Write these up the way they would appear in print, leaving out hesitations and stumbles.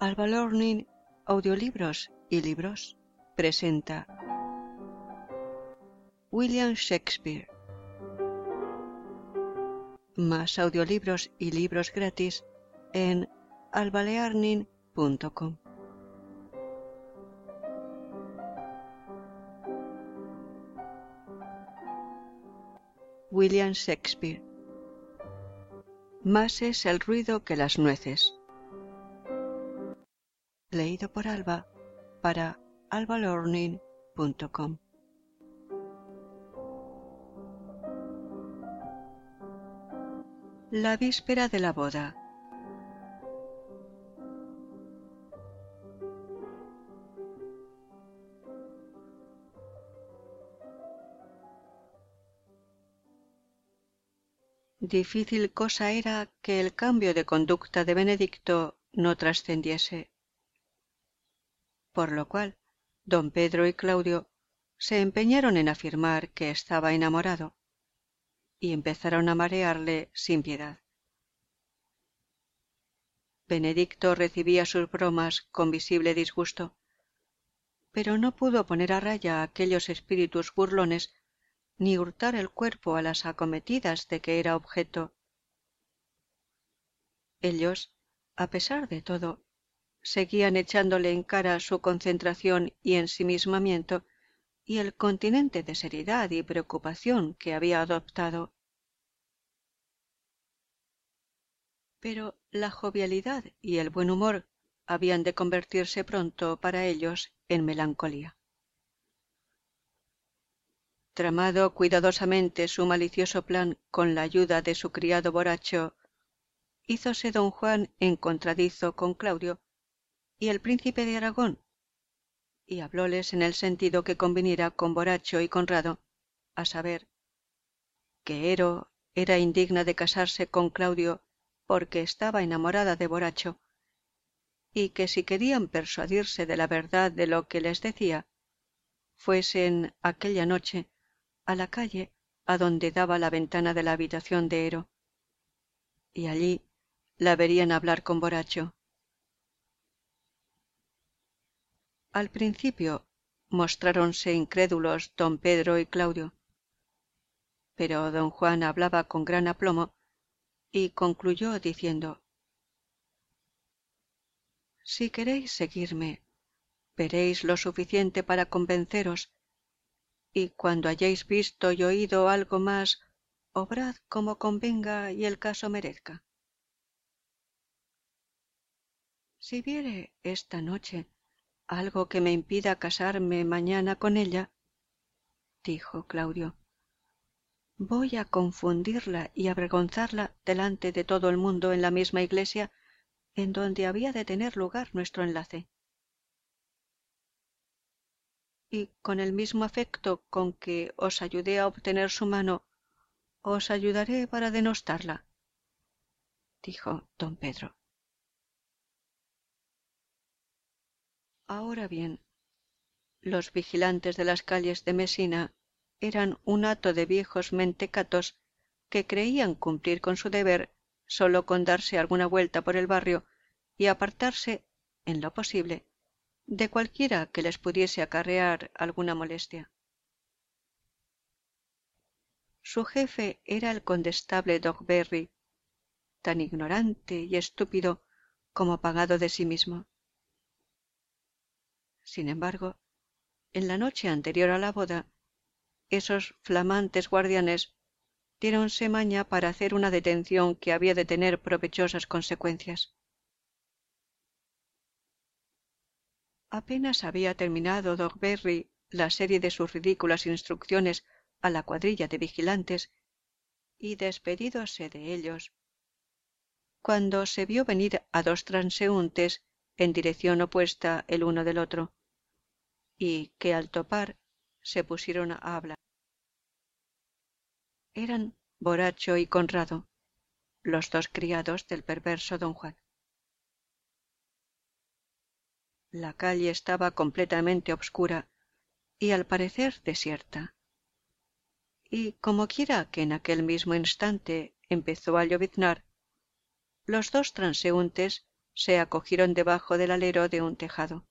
Alba Learning Audiolibros y Libros presenta William Shakespeare. Más audiolibros y libros gratis en albalearning.com. William Shakespeare. Más es el ruido que las nueces. Leído por Alba para albalearning.com. La víspera de la boda. Difícil cosa era que el cambio de conducta de Benedicto no trascendiese, por lo cual don Pedro y Claudio se empeñaron en afirmar que estaba enamorado y empezaron a marearle sin piedad. Benedicto recibía sus bromas con visible disgusto, pero no pudo poner a raya a aquellos espíritus burlones ni hurtar el cuerpo a las acometidas de que era objeto. Ellos, a pesar de todo, seguían echándole en cara su concentración y ensimismamiento y el continente de seriedad y preocupación que había adoptado. Pero la jovialidad y el buen humor habían de convertirse pronto para ellos en melancolía. Tramado cuidadosamente su malicioso plan con la ayuda de su criado borracho, hízose don Juan encontradizo con Claudio y el príncipe de Aragón, y hablóles en el sentido que conviniera con Borracho y Conrado, a saber, que Ero era indigna de casarse con Claudio porque estaba enamorada de Borracho, y que si querían persuadirse de la verdad de lo que les decía, fuesen aquella noche a la calle adonde daba la ventana de la habitación de Ero, y allí la verían hablar con Borracho. Al principio mostráronse incrédulos don Pedro y Claudio, pero don Juan hablaba con gran aplomo y concluyó diciendo: «Si queréis seguirme, veréis lo suficiente para convenceros, y cuando hayáis visto y oído algo más, obrad como convenga y el caso merezca. Si viere esta noche algo que me impida casarme mañana con ella, dijo Claudio, voy a confundirla y avergonzarla delante de todo el mundo en la misma iglesia en donde había de tener lugar nuestro enlace. Y con el mismo afecto con que os ayudé a obtener su mano, os ayudaré para denostarla, dijo don Pedro. Ahora bien, los vigilantes de las calles de Mesina eran un hato de viejos mentecatos que creían cumplir con su deber sólo con darse alguna vuelta por el barrio y apartarse, en lo posible, de cualquiera que les pudiese acarrear alguna molestia. Su jefe era el condestable Dogberry, tan ignorante y estúpido como pagado de sí mismo. Sin embargo, en la noche anterior a la boda, esos flamantes guardianes diéronse maña para hacer una detención que había de tener provechosas consecuencias. Apenas había terminado Dogberry la serie de sus ridículas instrucciones a la cuadrilla de vigilantes y despedídose de ellos, cuando se vio venir a dos transeúntes en dirección opuesta el uno del otro, y que al topar se pusieron a hablar. Eran Borracho y Conrado, los dos criados del perverso don Juan. La calle estaba completamente obscura y al parecer desierta, y como quiera que en aquel mismo instante empezó a lloviznar, los dos transeúntes se acogieron debajo del alero de un tejado.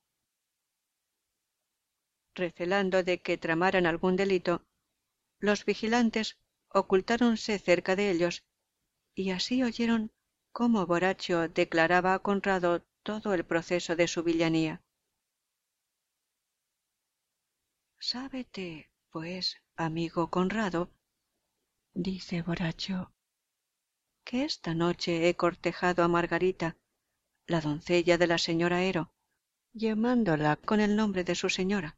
Recelando de que tramaran algún delito, los vigilantes ocultáronse cerca de ellos, y así oyeron cómo Borracho declaraba a Conrado todo el proceso de su villanía. «Sábete, pues, amigo Conrado», dice Borracho, «que esta noche he cortejado a Margarita, la doncella de la señora Ero, llamándola con el nombre de su señora.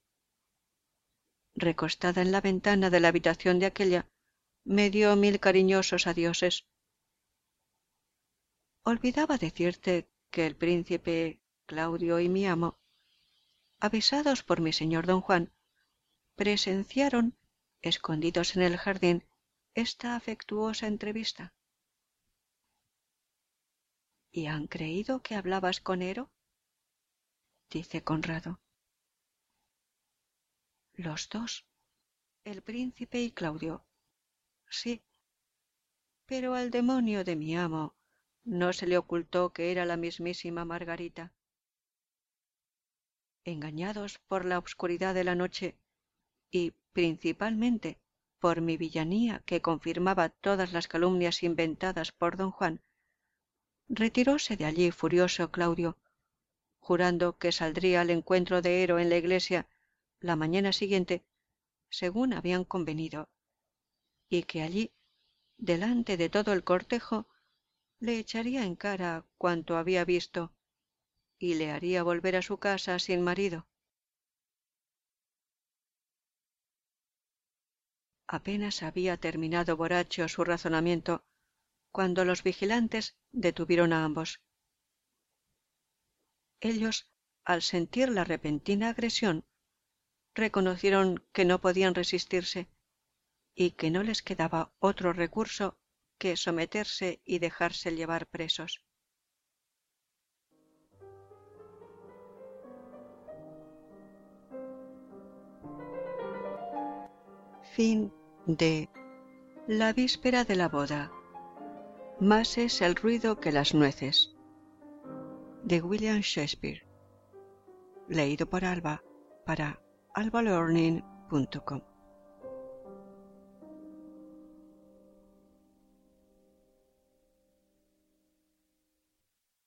Recostada en la ventana de la habitación de aquella, me dio 1000 cariñosos adioses. Olvidaba decirte que el príncipe Claudio y mi amo, avisados por mi señor don Juan, presenciaron, escondidos en el jardín, esta afectuosa entrevista. ¿Y han creído que hablabas con Ero?», dice Conrado. «Los dos, el príncipe y Claudio. Sí, pero al demonio de mi amo no se le ocultó que era la mismísima Margarita. Engañados por la obscuridad de la noche y principalmente por mi villanía que confirmaba todas las calumnias inventadas por don Juan, retiróse de allí furioso Claudio, jurando que saldría al encuentro de Ero en la iglesia la mañana siguiente, según habían convenido, y que allí, delante de todo el cortejo, le echaría en cara cuanto había visto y le haría volver a su casa sin marido. Apenas había terminado Borracho su razonamiento cuando los vigilantes detuvieron a ambos. Ellos, al sentir la repentina agresión, reconocieron que no podían resistirse y que no les quedaba otro recurso que someterse y dejarse llevar presos. Fin de La víspera de la boda. Más es el ruido que las nueces, de William Shakespeare. Leído por Alba para albalearning.com.